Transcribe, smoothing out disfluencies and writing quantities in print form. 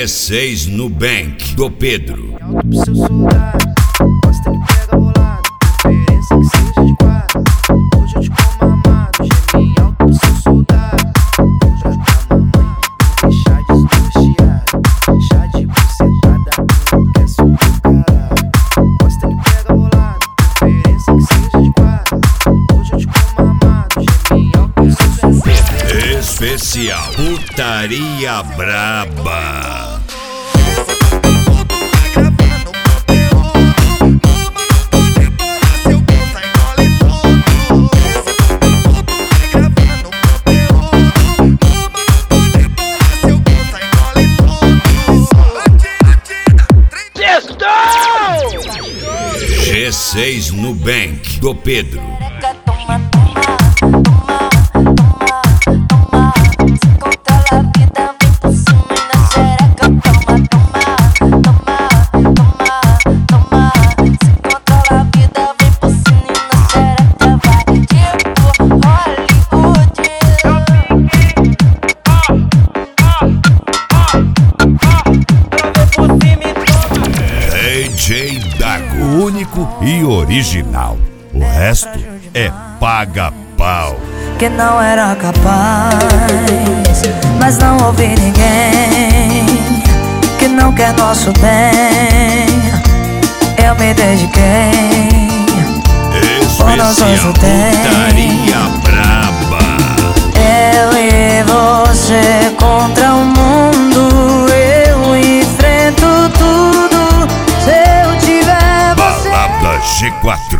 G6 Nubank do Pedro. Seu soldado, gosta que pega bolado, preferência que seja de quatro. Hoje eu te como amado, geme alto pro seu soldado. Já tá mamãe, deixar desnorteado, chá de bucetada, enlouquece o caralho. Gosta que pega bolado, preferência que seja de quatro. Hoje eu te como amado, geme alto pro seu soldado. Especial Putaria Braba. G6 Nubank do Pedro. DJ Dago, único e original. O resto é paga-pau. Que não era capaz, mas não ouvi ninguém que não quer nosso bem. Eu me dediquei. Especial Putaria Braba. Eu e você contra o mundo. Eu enfrento tudo. Se eu tiver você. Balada G4.